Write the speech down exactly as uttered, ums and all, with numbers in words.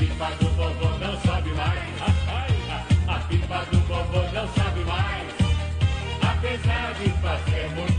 pipa do vovô não sobe mais. A pipa do vovô não sobe mais. Apesar de fazer muito